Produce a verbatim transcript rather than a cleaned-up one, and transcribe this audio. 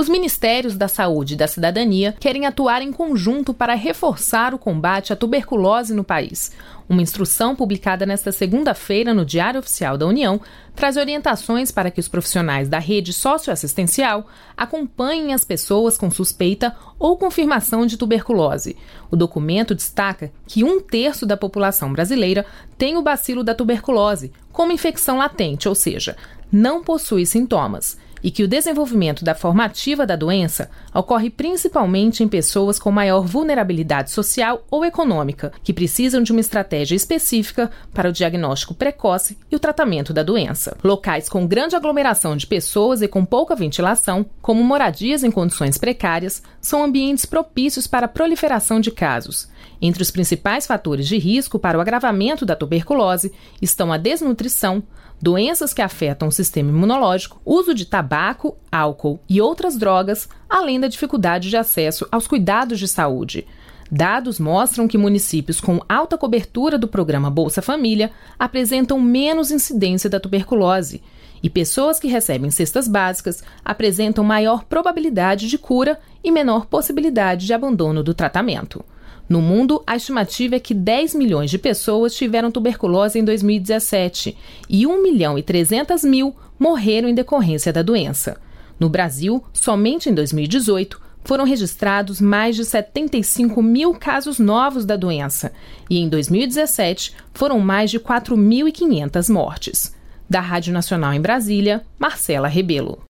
Os Ministérios da Saúde e da Cidadania querem atuar em conjunto para reforçar o combate à tuberculose no país. Uma instrução publicada nesta segunda-feira no Diário Oficial da União traz orientações para que os profissionais da rede socioassistencial acompanhem as pessoas com suspeita ou confirmação de tuberculose. O documento destaca que um terço da população brasileira tem o bacilo da tuberculose como infecção latente, ou seja, não possui sintomas, e que o desenvolvimento da forma ativa da doença ocorre principalmente em pessoas com maior vulnerabilidade social ou econômica, que precisam de uma estratégia específica para o diagnóstico precoce e o tratamento da doença. Locais com grande aglomeração de pessoas e com pouca ventilação, como moradias em condições precárias, são ambientes propícios para a proliferação de casos. Entre os principais fatores de risco para o agravamento da tuberculose estão a desnutrição, doenças que afetam o sistema imunológico, uso de tabaco, álcool e outras drogas, além da dificuldade de acesso aos cuidados de saúde. Dados mostram que municípios com alta cobertura do programa Bolsa Família apresentam menos incidência da tuberculose, e pessoas que recebem cestas básicas apresentam maior probabilidade de cura e menor possibilidade de abandono do tratamento. No mundo, a estimativa é que dez milhões de pessoas tiveram tuberculose em dois mil e dezessete e um milhão e trezentos mil morreram em decorrência da doença. No Brasil, somente em dois mil e dezoito, foram registrados mais de setenta e cinco mil casos novos da doença e em dois mil e dezessete foram mais de quatro mil e quinhentas mortes. Da Rádio Nacional em Brasília, Marcela Rebelo.